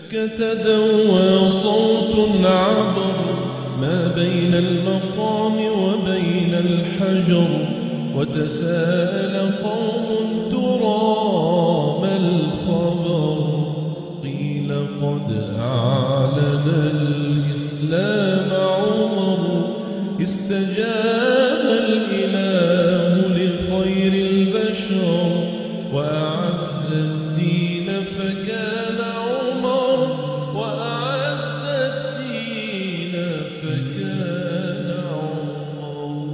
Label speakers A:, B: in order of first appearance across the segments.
A: كتدوى صوت عبر ما بين المقام وبين الحجر، وتساءل قوم ترى ما الخبر. قيل قد أعلن الإسلام عمر، استجاب الإله لخير البشر، وأعز الدين فكان عمر، وأعز الدين فكان عمر.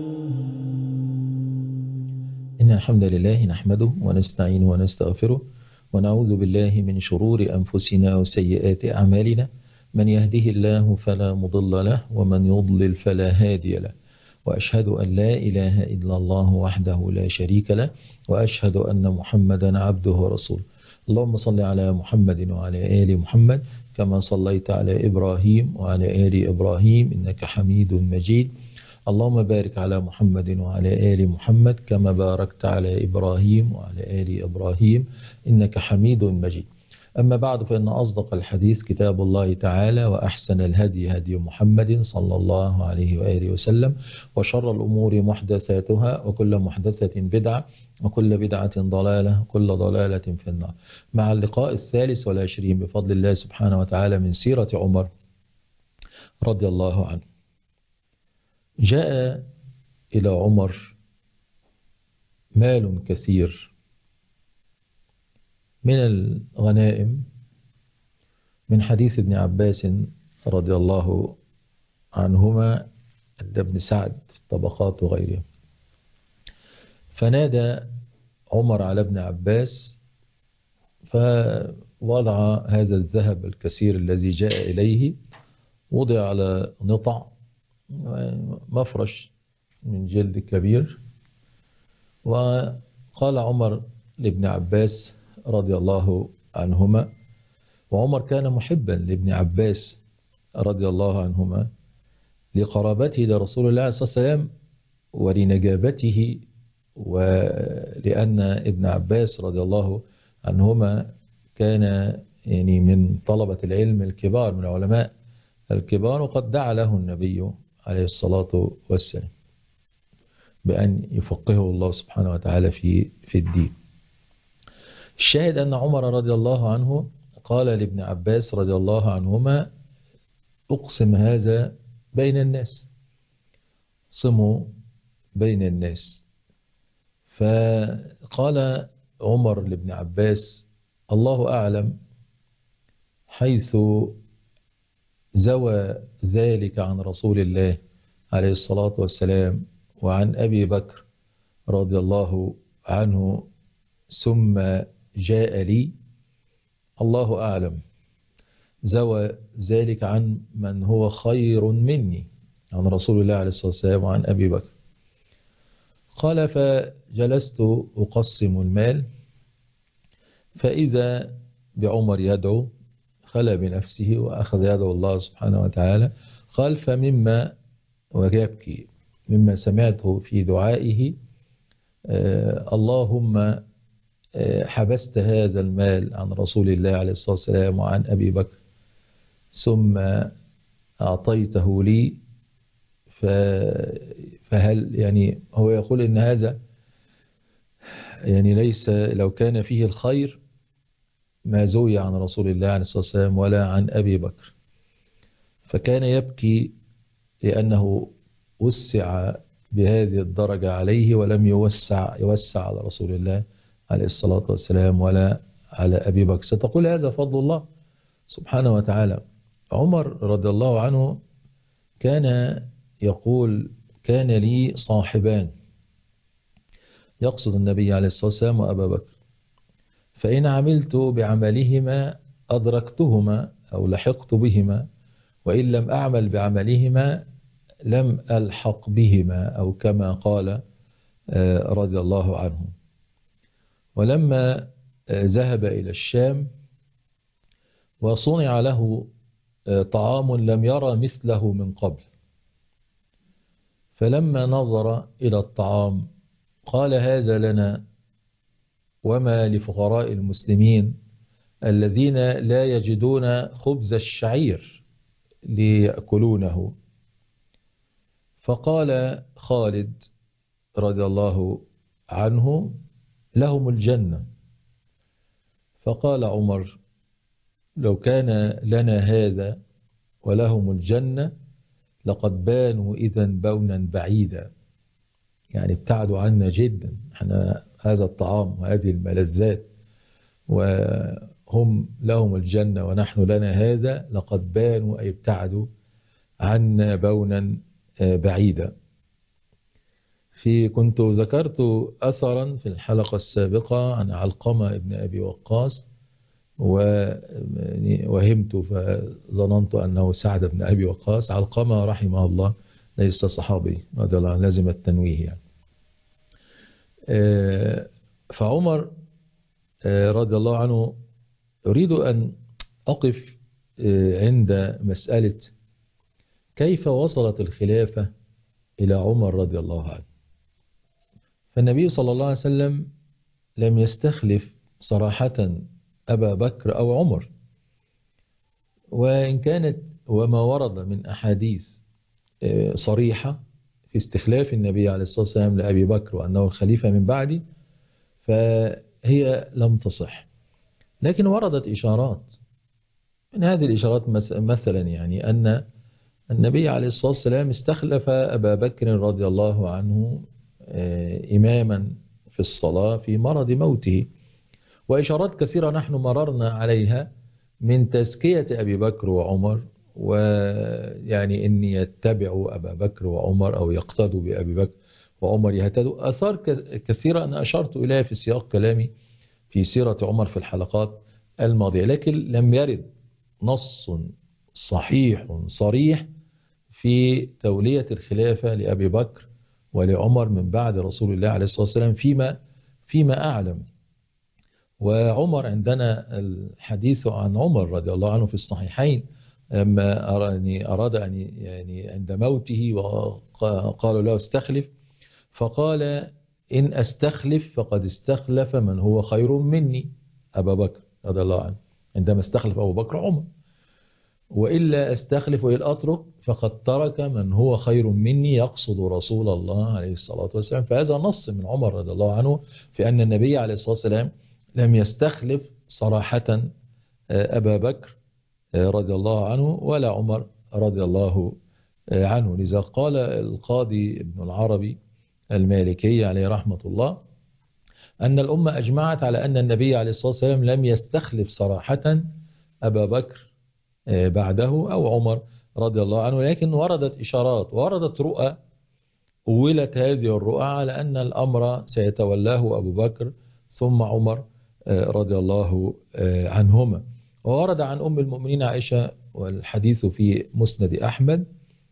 B: إن الحمد لله نحمده ونستعينه ونستغفره، ونعوذ بالله من شرور أنفسنا وسيئات أعمالنا. من يهده الله فلا مضل له، ومن يضلل فلا هادي له. وأشهد أن لا إله إلا الله وحده لا شريك له، وأشهد أن محمدا عبده ورسوله. اللهم صل على محمد وعلى آل محمد كما صليت على إبراهيم وعلى آل إبراهيم إنك حميد مجيد. اللهم بارك على محمد وعلى آل محمد كما باركت على إبراهيم وعلى آل إبراهيم إنك حميد مجيد. أما بعد، فإن أصدق الحديث كتاب الله تعالى، وأحسن الهدي هدي محمد صلى الله عليه وآله وسلم، وشر الأمور محدثاتها، وكل محدثة بدعة، وكل بدعة ضلالة، وكل ضلالة في النار. مع اللقاء 23 بفضل الله سبحانه وتعالى من سيرة عمر رضي الله عنه. جاء إلى عمر مال كثير من الغنائم، من حديث ابن عباس رضي الله عنهما عند ابن سعد في الطبقات وغيره. فنادى عمر على ابن عباس، فوضع هذا الذهب الكثير الذي جاء إليه، وضع على نطع مفرش من جلد كبير. وقال عمر لابن عباس رضي الله عنهما، وعمر كان محبا لابن عباس رضي الله عنهما لقرابته لرسول الله صلى الله عليه وسلم ولنجابته، ولأن ابن عباس رضي الله عنهما كان يعني من طلبة العلم الكبار، من العلماء الكبار، وقد دعا له النبي عليه الصلاة والسلام بأن يفقهه الله سبحانه وتعالى في الدين. الشاهد أن عمر رضي الله عنه قال لابن عباس رضي الله عنهما: أقسم هذا بين الناس، اقسموا بين الناس. فقال عمر لابن عباس: الله أعلم حيث زوى ذلك عن رسول الله عليه الصلاة والسلام وعن أبي بكر رضي الله عنه ثم جاء لي، الله أعلم زوى ذلك عن من هو خير مني، عن رسول الله عليه الصلاة والسلام وعن أبي بكر. قال: فجلست أقسم المال، فإذا بعمر يدعو، خلى بنفسه وأخذ يدعو الله سبحانه وتعالى. قال: فمما ويبكي مما سمعته في دعائه: اللهم حبست هذا المال عن رسول الله عليه الصلاة والسلام وعن أبي بكر ثم أعطيته لي، فهل يعني هو يقول إن هذا يعني ليس، لو كان فيه الخير ما زوي عن رسول الله عليه الصلاة والسلام ولا عن أبي بكر. فكان يبكي لأنه وسع بهذه الدرجة عليه، ولم يوسع على رسول الله عليه الصلاة والسلام ولا على أبي بكر. ستقول هذا فضل الله سبحانه وتعالى. عمر رضي الله عنه كان يقول: كان لي صاحبان، يقصد النبي عليه الصلاة والسلام وأبا بكر، فإن عملت بعملهما أدركتهما أو لحقت بهما، وإن لم أعمل بعملهما لم ألحق بهما، أو كما قال رضي الله عنه. ولما ذهب إلى الشام وصنع له طعام لم يرى مثله من قبل، فلما نظر إلى الطعام قال: هذا لنا وما لفقراء المسلمين الذين لا يجدون خبز الشعير ليأكلونه. فقال خالد رضي الله عنه: لهم الجنة. فقال عمر: لو كان لنا هذا ولهم الجنة لقد بانوا إذا بونا بعيدا، يعني ابتعدوا عنا جدا، احنا هذا الطعام وهذه الملذات وهم لهم الجنة ونحن لنا هذا، لقد بانوا أي ابتعدوا عنا بونا بعيدا. كنت ذكرت أثرا في الحلقة السابقة عن علقمة ابن أبي وقاص، ووهمت فظننت أنه سعد بن أبي وقاص. علقمة رحمه الله ليس صحابي رضي الله عنه، لازم التنويه يعني. فعمر رضي الله عنه أريد أن أقف عند مسألة كيف وصلت الخلافة إلى عمر رضي الله عنه. فالنبي صلى الله عليه وسلم لم يستخلف صراحة أبا بكر أو عمر، وإن كانت وما ورد من أحاديث صريحة في استخلاف النبي عليه الصلاة والسلام لأبي بكر وأنه الخليفة من بعده فهي لم تصح، لكن وردت إشارات. من هذه الإشارات مثلا يعني أن النبي عليه الصلاة والسلام استخلف أبا بكر رضي الله عنه إماما في الصلاة في مرض موته، وإشارات كثيرة نحن مررنا عليها من تزكية أبي بكر وعمر، ويعني إن يتبعوا أبا بكر وعمر أو يقتدوا بأبي بكر وعمر يهتدوا. أثار كثيرة أنا أشرت إليها في سياق كلامي في سيرة عمر في الحلقات الماضية، لكن لم يرد نص صحيح صريح في تولية الخلافة لأبي بكر ولعمر من بعد رسول الله عليه الصلاة والسلام فيما أعلم. وعمر عندنا الحديث عن عمر رضي الله عنه في الصحيحين لما أراد أن يعني عند موته وقالوا له استخلف، فقال: إن أستخلف فقد استخلف من هو خير مني أبا بكر رضي الله عنه، عندما استخلف أبو بكر عمر، وإلا أستخلف وإلا أترك فقد ترك من هو خير مني يقصد رسول الله عليه الصلاة والسلام. فهذا نص من عمر رضي الله عنه في أن النبي عليه الصلاة والسلام لم يستخلف صراحة أبا بكر رضي الله عنه ولا عمر رضي الله عنه. لذا قال القاضي ابن العربي المالكي عليه رحمة الله أن الأمة أجمعت على أن النبي عليه الصلاة والسلام لم يستخلف صراحة أبا بكر بعده أو عمر رضي الله عنه، لكن وردت إشارات وردت رؤى، أولت هذه الرؤى على أن الأمر سيتولاه أبو بكر ثم عمر رضي الله عنهما. وورد عن أم المؤمنين عائشة والحديث في مسند أحمد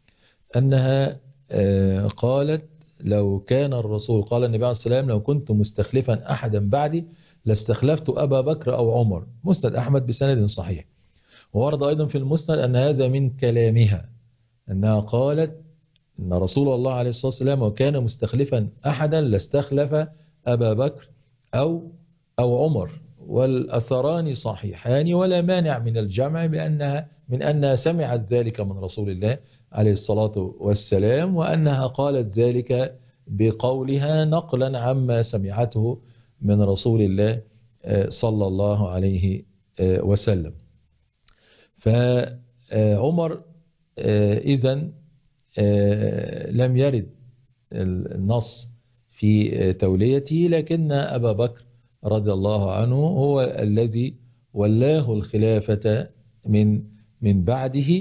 B: أنها قالت: لو كان الرسول قال النبي عليه الصلاة والسلام: لو كنت مستخلفا أحدا بعدي لاستخلفت أبا بكر أو عمر. مسند أحمد بسند صحيح. وورد أيضا في المسند أن هذا من كلامها، أنها قالت أن رسول الله عليه الصلاة والسلام وكان مستخلفا أحدا لاستخلف أبا بكر أو عمر. والأثران صحيحان ولا مانع من الجمع من أنها سمعت ذلك من رسول الله عليه الصلاة والسلام، وأنها قالت ذلك بقولها نقلا عما سمعته من رسول الله صلى الله عليه وسلم. فعمر إذن لم يرد النص في توليته، لكن أبا بكر رضي الله عنه هو الذي ولاه الخلافة من بعده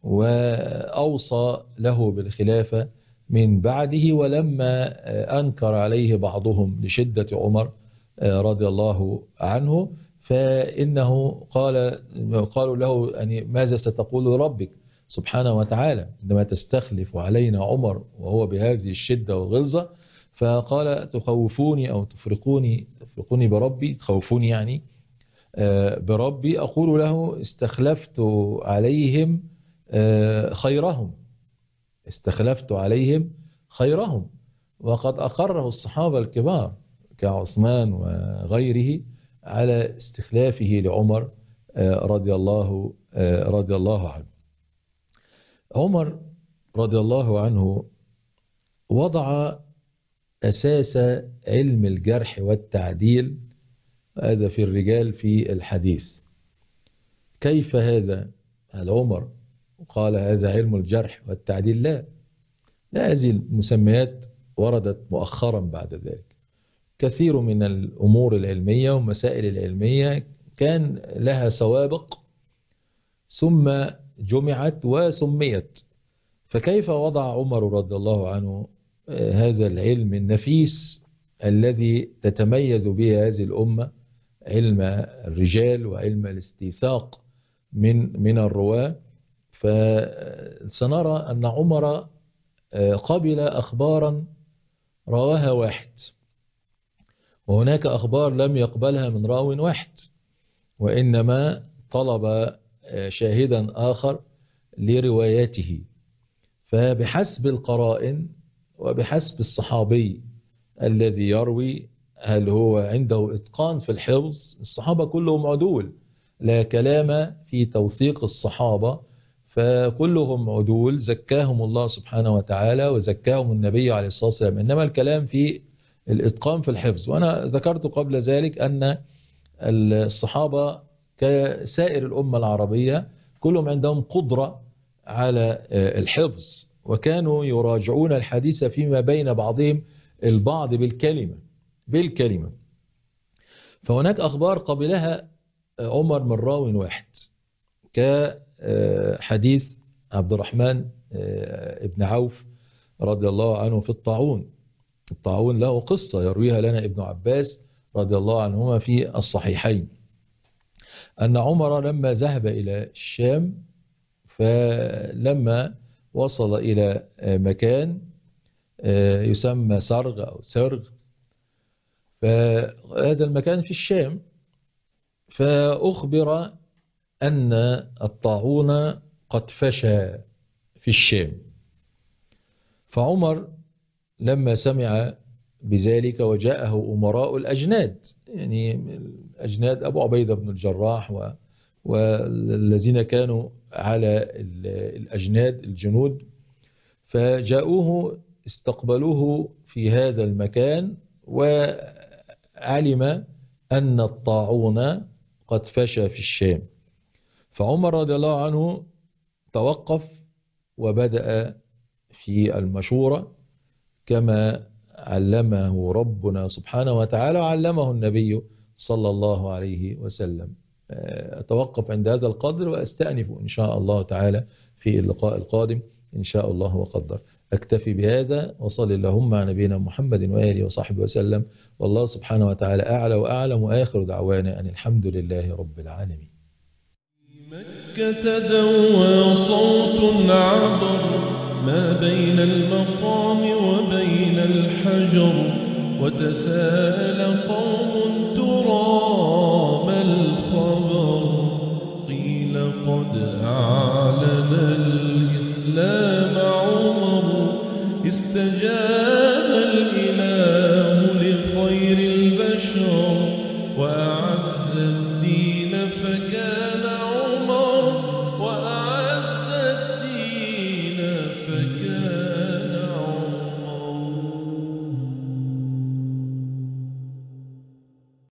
B: وأوصى له بالخلافة من بعده. ولما أنكر عليه بعضهم لشدة عمر رضي الله عنه فإنه قالوا له يعني ماذا ستقول لربك سبحانه وتعالى عندما تستخلف علينا عمر وهو بهذه الشدة والغلظة؟ فقال: تخوفوني أو تفرقوني بربي، تخوفوني يعني بربي، أقول له استخلفت عليهم خيرهم، استخلفت عليهم خيرهم. وقد أقره الصحابة الكبار كعثمان وغيره على استخلافه لعمر رضي الله عنه. عمر رضي الله عنه وضع أساس علم الجرح والتعديل هذا في الرجال في الحديث. كيف هذا؟ هل عمر قال هذا علم الجرح والتعديل؟ لا، هذه المسميات وردت مؤخرا بعد ذلك. كثير من الأمور العلمية ومسائل العلمية كان لها سوابق ثم جمعت وسميت. فكيف وضع عمر رضي الله عنه هذا العلم النفيس الذي تتميز به هذه الأمة، علم الرجال وعلم الاستيثاق من الرواة؟ فسنرى أن عمر قبل أخبارا رواها واحد، وهناك أخبار لم يقبلها من راو واحد، وإنما طلب شاهدا آخر لرواياته. فبحسب القرائن وبحسب الصحابي الذي يروي هل هو عنده إتقان في الحفظ. الصحابة كلهم عدول، لا كلام في توثيق الصحابة، فكلهم عدول زكاهم الله سبحانه وتعالى وزكاهم النبي عليه الصلاة والسلام، إنما الكلام في الإتقان في الحفظ. وأنا ذكرت قبل ذلك أن الصحابة كسائر الأمة العربية كلهم عندهم قدرة على الحفظ، وكانوا يراجعون الحديث فيما بين بعضهم البعض بالكلمة. فهناك أخبار قبلها عمر من راو واحد، كحديث عبد الرحمن ابن عوف رضي الله عنه في الطاعون. الطاعون له قصة يرويها لنا ابن عباس رضي الله عنهما في الصحيحين، أن عمر لما ذهب إلى الشام، فلما وصل إلى مكان يسمى سرغ أو سرغ، فهذا المكان في الشام، فأخبر أن الطاعون قد فشى في الشام. فعمر لما سمع بذلك وجاءه أمراء الأجناد، يعني الأجناد أبو عبيدة بن الجراح والذين كانوا على الأجناد الجنود، فجاءوه استقبلوه في هذا المكان، وعلم أن الطاعون قد فشى في الشام. فعمر رضي الله عنه توقف وبدأ في المشورة كما علمه ربنا سبحانه وتعالى وعلمه النبي صلى الله عليه وسلم. أتوقف عند هذا القدر وأستأنف إن شاء الله تعالى في اللقاء القادم إن شاء الله وقدر. أكتفي بهذا، وصل اللهم على نبينا محمد وآله وصحبه وسلم، والله سبحانه وتعالى أعلى وأعلم، وآخر دعوانا أن الحمد لله رب العالمين.
A: مكة دوى صوت عبر ما بين المقام وبين الحجر، وتساءل قوم